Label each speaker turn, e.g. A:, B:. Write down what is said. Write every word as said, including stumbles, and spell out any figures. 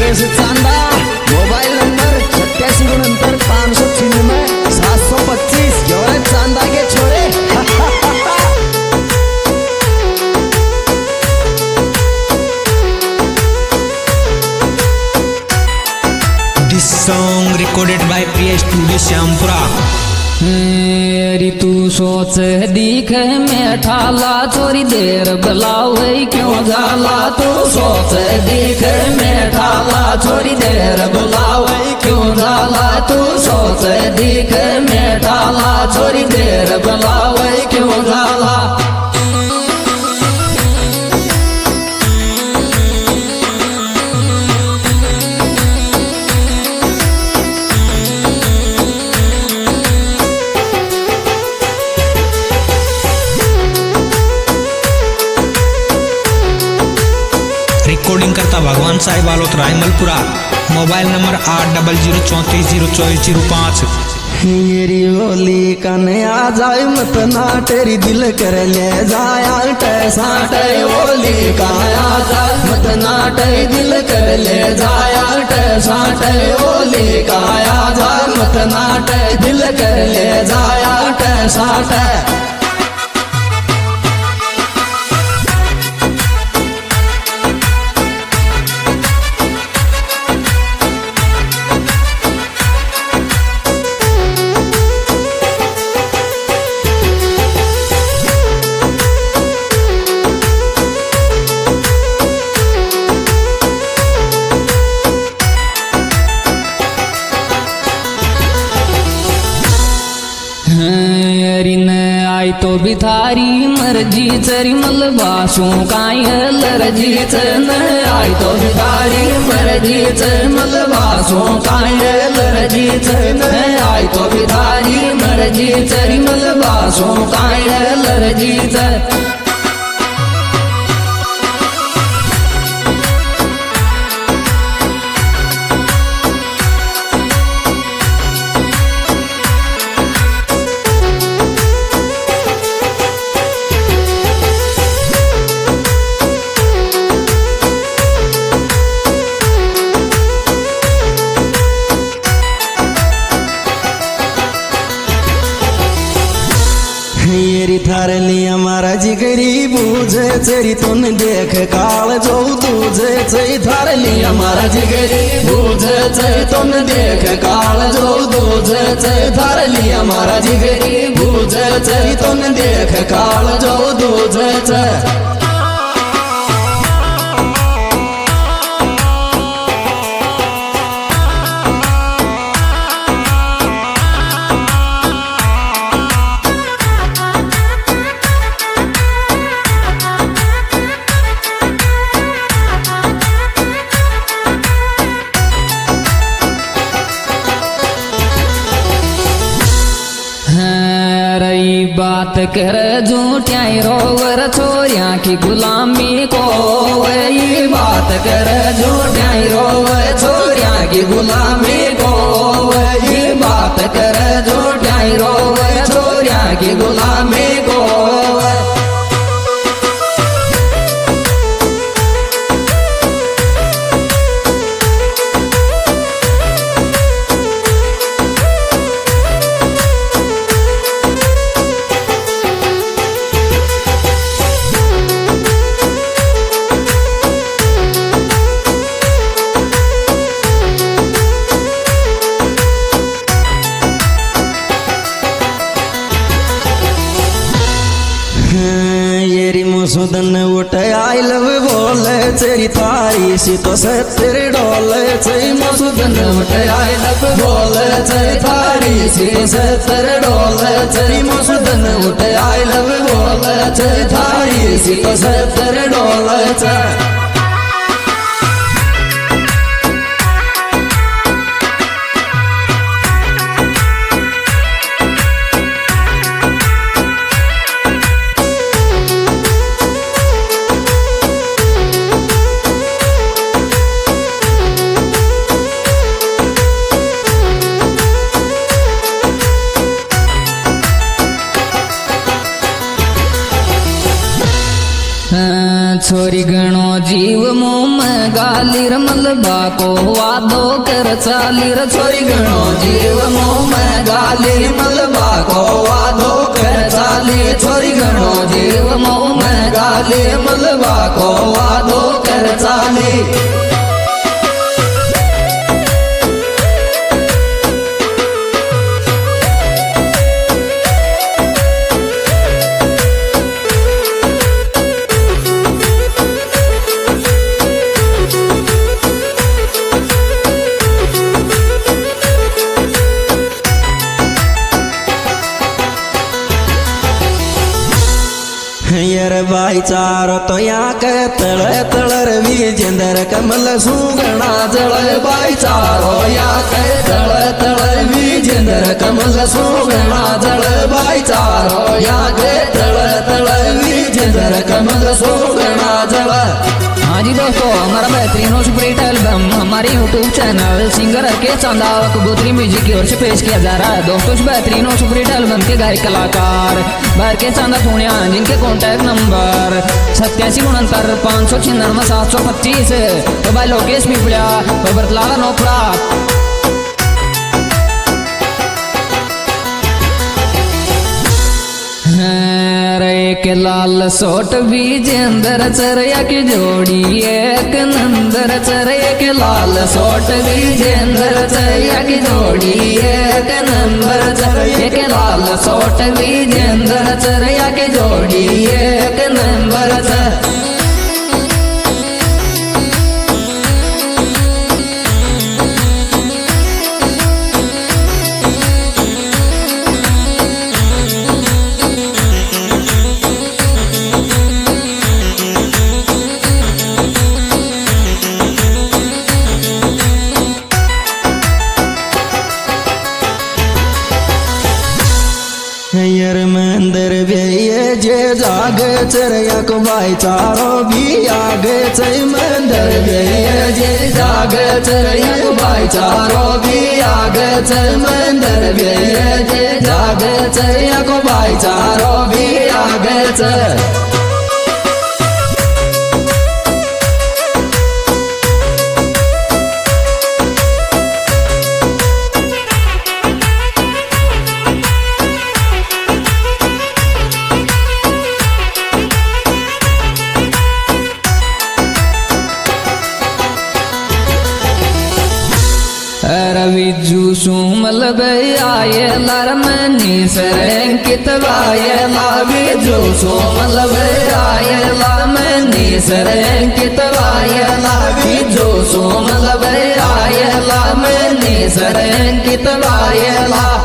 A: Dinesh Chanda, mobile number सत्यासी उनहत्तर पाँच सौ छिन्नवे सात सौ पच्चीस। चांदा के छोरे
B: This song recorded by Priya Studio Syampura.
C: री तू सोच दिख में ठाला थोड़ी देर बुलावे क्यों जाला। तू सोच दिख में ठाला थोड़ी देर बुलावे क्यों जाला। तू सोच दिख में ठाला थोड़ी देर बुलावे क्यों जाला।
B: रिकॉर्डिंग करता भगवान साहिब आलोत रायमलपुरा। मोबाइल नंबर आठ डबल जीरो चौंतीस जीरो चौबीस जीरो पाँच।
A: मेरी होली कने आ जाए मत ना तेरी दिल कर ले जाया टैसा टे। होली कने आ जाए मत ना तेरी दिल कर ले जाया टैसा टे। होली कने आ जाए मत ना तेरी दिल कर ले जाया टैसा टे।
C: आई तो बिथारी मर्जी चरी मलबासों काई लरजी चन। आई तो बिथारी मर्जी चर मलबासों काई लरजी चन। आई तो बिथारी मर्जी चरी मलबासों काई लरजी चर।
A: येरी थार लिया मारा जिगरी बूझे चेरी तुन देख काल जो तुझे चई। थार लिया मारा जिगरी बूझे चई तुन देख काल जो तुझे चई। थार लिया मारा जिगरी बूझे चई तुन देख काल जो तुझे चई।
C: बात कर झूठियाई रोवर छोरिया की गुलामी को। वही बात कर झूठियाई रोवर छोरिया की गुलामी को। वही बात कर झूठियाई रोवर छोरिया की गुलामी को।
A: सुदन उठ आई लव बोले चेरी थारी सी तो सत्तर डोले चई।
C: मसुदन उठ आई लव बोले चई थारी सी सत्तर डोले चई। मसुदन उठ आई लव बोले चई थारी सी तो सत्तर डोले चई। छोरी गणो जीव मुँह में गाली र मलबा को वादो कर चाली र छोरी गणो जीव मुँह में गाली मलबा को वादो कर चाली छोरी गणो जीव मुँह में गाली मलबा को वादो कर चाली।
A: यार भाईचारो तो यहाँ के तल तल रवि जेंदर कमल सुगना जल भाईचारो यहाँ के तल तल रवि जेंदर कमल सुगना जल भाईचारो यहाँ के तल तल रवि जेंदर कमल सुगना जल।
C: हाँ जी दोस्तों, हमारा बेहतरीन और सुपरहिट एल्बम हमारे यूट्यूब चैनल सिंगर के चंदा कबूतरी म्यूजिक की ओर से पेश किया जा रहा है। दोस्तों इस बेहतरीन और सुपरहिट एल्बम के गायक कलाकार बाहर के चंदा पूर्णिया, जिनके कॉन्टैक्ट नंबर सत्यासी उनहत्तर पाँच सौ छियानवे सात सौ पच्चीस। तो भाई लोकेश पिपलिया बरतलाला नोपड़ा। एक लाल सोट विजेंदर चरया की जोड़ी एक नंदर चरया के लाल सोट विजेंदर चरया की जोड़ी एक नंबर चरया के लाल सोट विजेंदर चरया की जोड़ी एक नंबर चर।
A: यार मंदिर वे जे जाग चरया को भाईचारो भी आगे चई मंदिर वे जे जाग चरया को भाईचारो भी आगे चई मंदिर वे जे जाग चरया को भाईचारो भी आगे चई।
C: रविजू सुमल आये लार मनी सरंकित वाये लाविजू सुमल आये लार मनी सरंकित वाये लाविजू सुमल आये लार मनी सरंकित वाये ला।